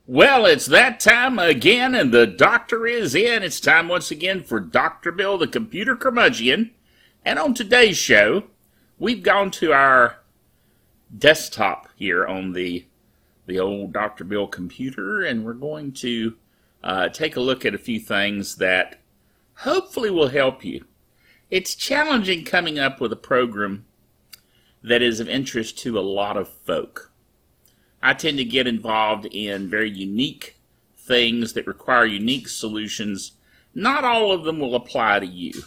Well, it's that time again, and the doctor is in. It's time once again for Dr. Bill, the computer curmudgeon. And on today's show, we've gone to our desktop here on the old Dr. Bill computer, and we're going to take a look at a few things that hopefully will help you. It's challenging coming up with a program that is of interest to a lot of folk. I tend to get involved in very unique things that require unique solutions. Not all of them will apply to you.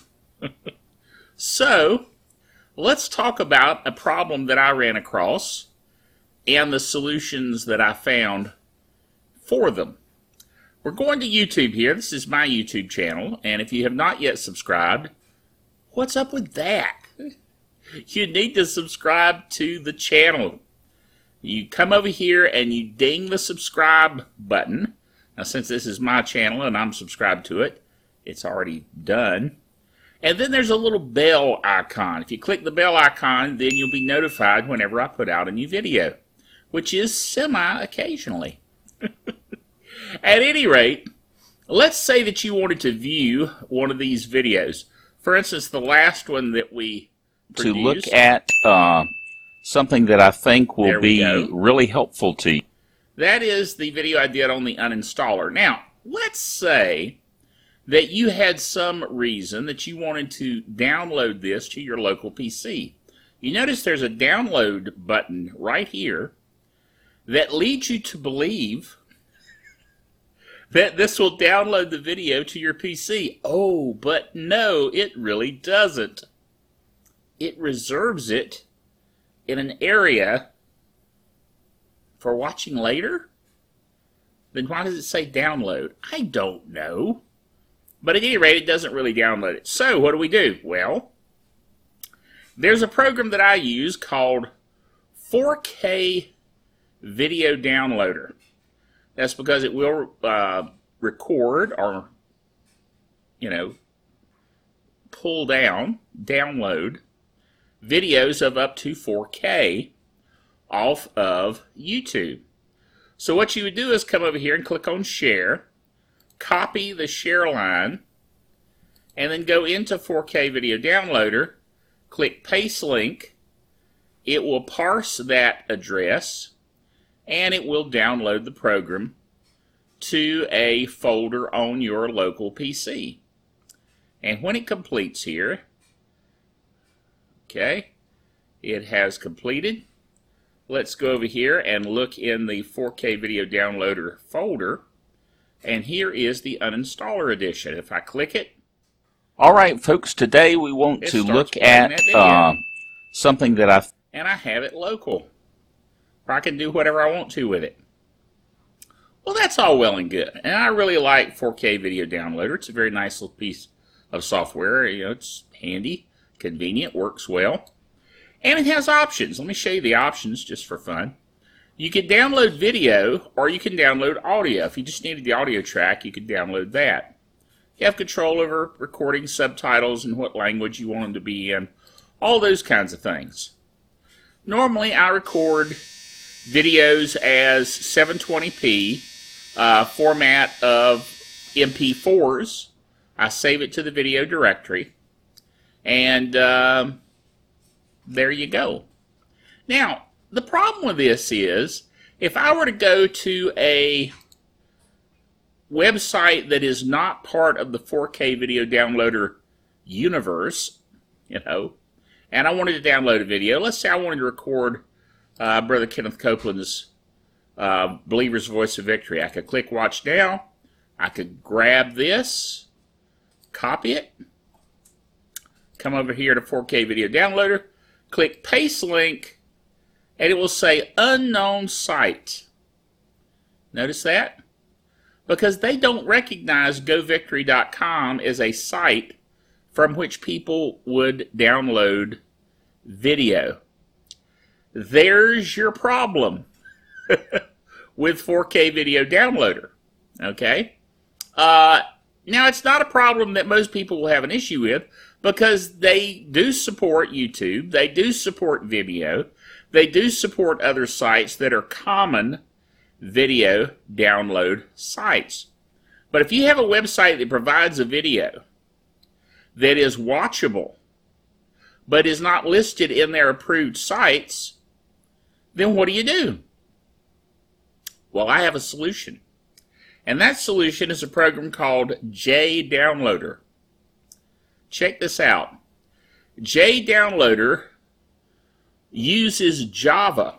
So, let's talk about a problem that I ran across and the solutions that I found for them. We're going to YouTube here. This is my YouTube channel, and if you have not yet subscribed, what's up with that? You need to subscribe to the channel. You come over here and you ding the subscribe button. Now, since this is my channel and I'm subscribed to it, it's already done. And then there's a little bell icon. If you click the bell icon, then you'll be notified whenever I put out a new video, which is semi-occasionally. At any rate, let's say that you wanted to view one of these videos. For instance, the last one that we produced. To look at something that I think will be really helpful to you. That is the video I did on the uninstaller. Now, let's say that you had some reason that you wanted to download this to your local PC. You notice there's a download button right here that leads you to believe that this will download the video to your PC. Oh, but no, it really doesn't. It reserves it in an area for watching later? Then why does it say download? I don't know. But at any rate, it doesn't really download it. So what do? Well, there's a program that I use called 4K Video Downloader. That's because it will record or, download videos of up to 4K off of YouTube. So what you would do is come over here and click on Share, copy the share line, and then go into 4K Video Downloader, click Paste Link. It will parse that address, and it will download the program to a folder on your local PC. And when it completes here, okay, it has completed. Let's go over here and look in the 4K Video Downloader folder, and here is the Uninstaller Edition. If I click it, all right, folks, today we want to look at something that and I have it local, where I can do whatever I want to with it. Well, that's all well and good, and I really like 4K Video Downloader. It's a very nice little piece of software. It's handy, convenient, works well, and it has options. Let me show you the options just for fun. You can download video, or you can download audio. If you just needed the audio track, you could download that. You have control over recording subtitles and what language you want them to be in, all those kinds of things. Normally, I record videos as 720p format of MP4s. I save it to the video directory, and there you go. Now, the problem with this is, if I were to go to a website that is not part of the 4K Video Downloader universe, and I wanted to download a video. Let's say I wanted to record Brother Kenneth Copeland's Believer's Voice of Victory. I could click Watch Now. I could grab this, copy it, come over here to 4K Video Downloader, click Paste Link, and it will say Unknown Site. Notice that? Because they don't recognize GoVictory.com as a site from which people would download video. There's your problem with 4K Video Downloader. Okay? Now, it's not a problem that most people will have an issue with, because they do support YouTube, they do support Vimeo, they do support other sites that are common video download sites. But if you have a website that provides a video that is watchable, but is not listed in their approved sites, then what do? Well, I have a solution. And that solution is a program called JDownloader. Check this out. JDownloader uses Java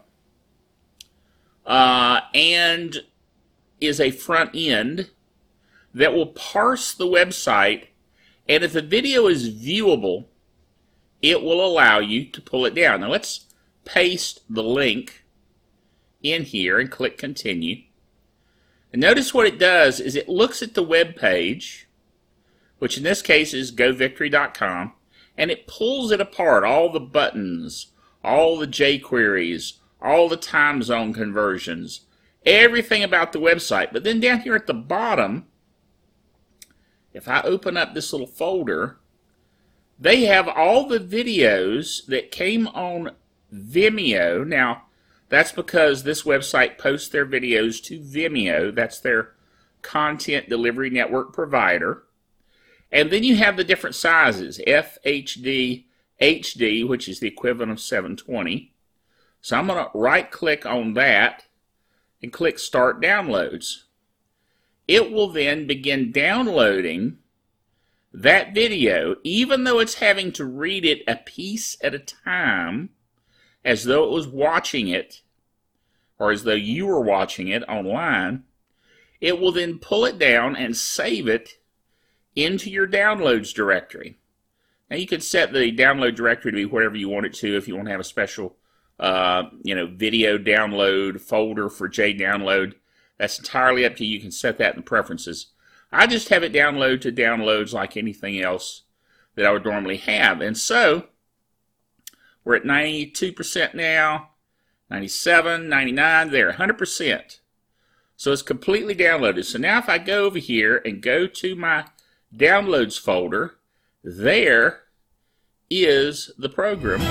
and is a front end that will parse the website, and if the video is viewable, it will allow you to pull it down. Now let's paste the link in here and click continue. And notice what it does is it looks at the web page, which in this case is govictory.com, and it pulls it apart, all the buttons, all the jQueries, all the time zone conversions, everything about the website. But then down here at the bottom, if I open up this little folder, they have all the videos that came on Vimeo. Now, that's because this website posts their videos to Vimeo. That's their content delivery network provider. And then you have the different sizes, FHD, HD, which is the equivalent of 720. So I'm going to right-click on that and click Start Downloads. It will then begin downloading that video, even though it's having to read it a piece at a time, as though it was watching it, or as though you were watching it online. It will then pull it down and save it into your downloads directory. Now you could set the download directory to be whatever you want it to. If you want to have a special video download folder for JDownload, that's entirely up to you. You can set that in the preferences. I just have it download to downloads like anything else that I would normally have. And so we're at 92% now, 97, 99, there, 100%. So it's completely downloaded. So now if I go over here and go to my downloads folder, there is the program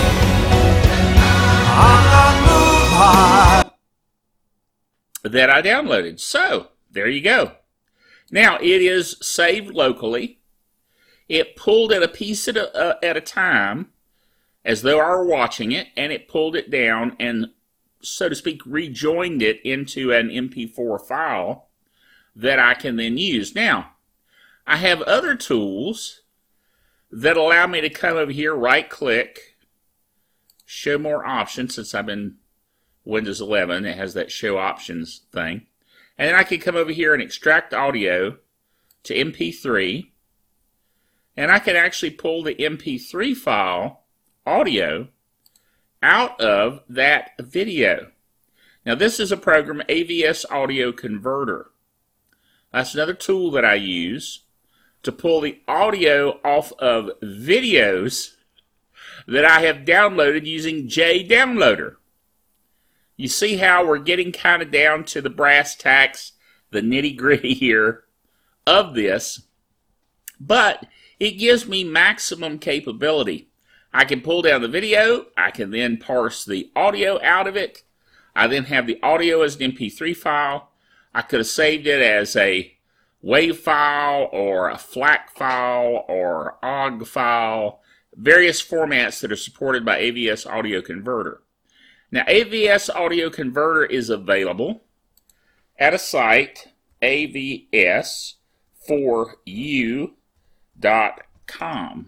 that I downloaded. So there you go. Now it is saved locally. It pulled at a piece at a time, as though I were watching it, and it pulled it down and, so to speak, rejoined it into an MP4 file that I can then use. Now, I have other tools that allow me to come over here, right-click, show more options. Since I'm in Windows 11, it has that show options thing. And then I can come over here and extract audio to MP3. And I can actually pull the MP3 file, audio, out of that video. Now this is a program, AVS Audio Converter. That's another tool that I use to pull the audio off of videos that I have downloaded using JDownloader. You see how we're getting kind of down to the brass tacks, the nitty-gritty here of this, but it gives me maximum capability. I can pull down the video, I can then parse the audio out of it, I then have the audio as an MP3 file. I could have saved it as a WAV file or a FLAC file or OGG file, various formats that are supported by AVS Audio Converter. Now, AVS Audio Converter is available at a site, avs4u.com.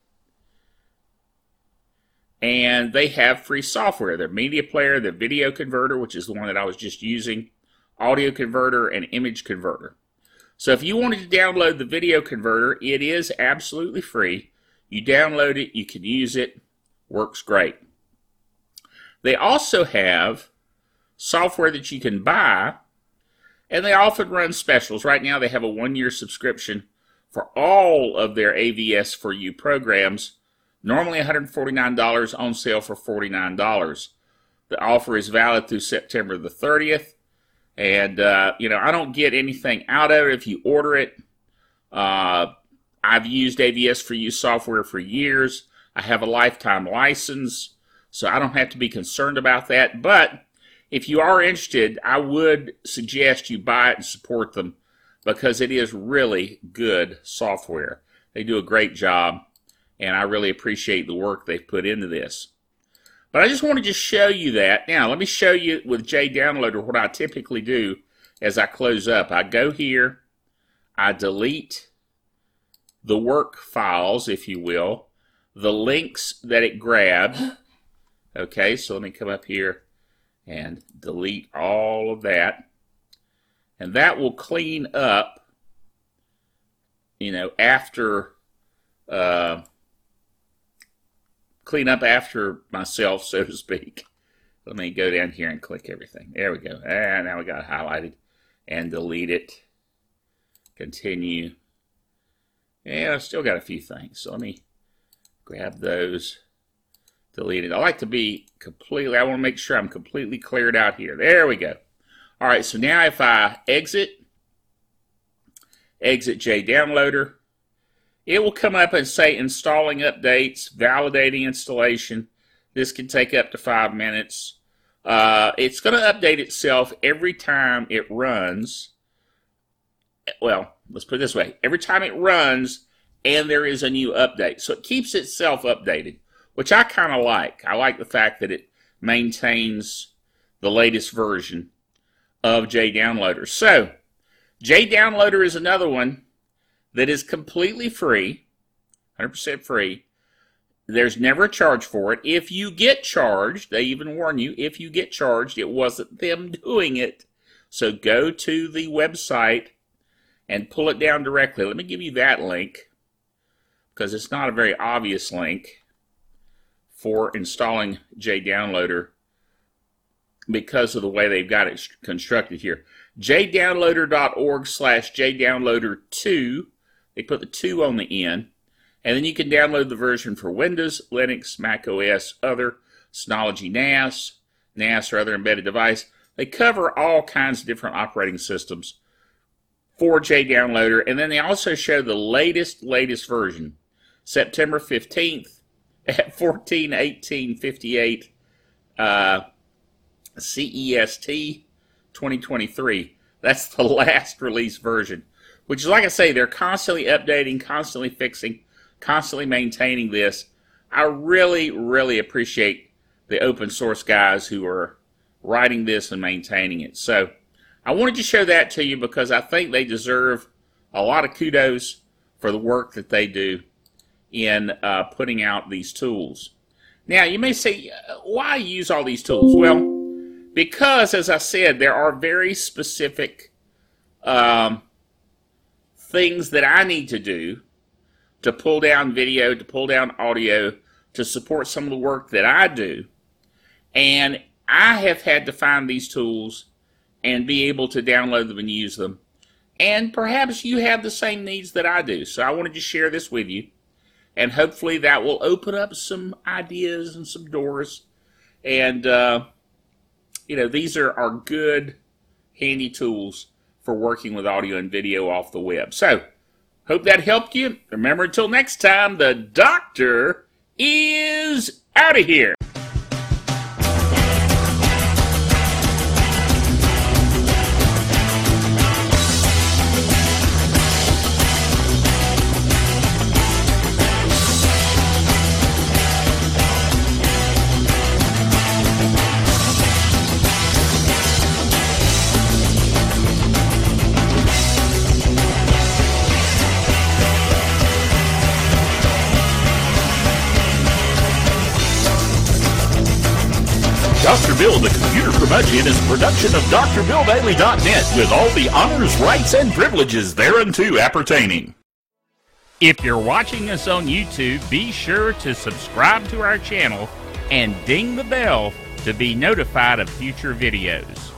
And they have free software. Their media player, their video converter, which is the one that I was just using, audio converter, and image converter. So if you wanted to download the video converter, it is absolutely free. You download it, you can use it, works great. They also have software that you can buy, and they often run specials. Right now they have a 1-year subscription for all of their AVS4U programs. Normally $149, on sale for $49. The offer is valid through September the 30th. And, I don't get anything out of it if you order it. I've used AVS4U software for years. I have a lifetime license, so I don't have to be concerned about that. But if you are interested, I would suggest you buy it and support them because it is really good software. They do a great job, and I really appreciate the work they've put into this. But I just want to just show you that. Now, let me show you with JDownloader what I typically do as I close up. I go here, I delete the work files, if you will, the links that it grabbed. Okay, so let me come up here and delete all of that. And that will clean up, you know, after myself, so to speak. Let me go down here and click everything. There we go. And now we got it highlighted. And delete it. Continue. Yeah, I've still got a few things. So let me grab those. Delete it. I like to be completely, I want to make sure I'm completely cleared out here. There we go. All right, so now if I exit JDownloader, it will come up and say installing updates, validating installation. This can take up to 5 minutes. It's going to update itself every time it runs. Well, let's put it this way. Every time it runs and there is a new update. So it keeps itself updated, which I kind of like. I like the fact that it maintains the latest version of JDownloader. So, JDownloader is another one that is completely free, 100% free. There's never a charge for it. If you get charged, they even warn you, if you get charged, it wasn't them doing it. So go to the website and pull it down directly. Let me give you that link, because it's not a very obvious link for installing JDownloader because of the way they've got it constructed here. jdownloader.org/jdownloader2. They put the 2 on the end. And then you can download the version for Windows, Linux, Mac OS, other, Synology NAS, or other embedded device. They cover all kinds of different operating systems for JDownloader. And then they also show the latest version, September 15th at 14:18:58 CEST 2023. That's the last release version, which is, like I say, they're constantly updating, constantly fixing, constantly maintaining this. I really, really appreciate the open source guys who are writing this and maintaining it. So I wanted to show that to you because I think they deserve a lot of kudos for the work that they do in putting out these tools. Now, you may say, why use all these tools? Well, because, as I said, there are very specific things that I need to do to pull down video, to pull down audio, to support some of the work that I do. And I have had to find these tools and be able to download them and use them. And perhaps you have the same needs that I do. So I wanted to share this with you. And hopefully that will open up some ideas and some doors. And, you know, these are good, handy tools for working with audio and video off the web. So, hope that helped you. Remember, until next time, the doctor is out of here. Dr. Bill, the Computer Curmudgeon, is a production of DrBillDaily.net with all the honors, rights, and privileges thereunto appertaining. If you're watching us on YouTube, be sure to subscribe to our channel and ding the bell to be notified of future videos.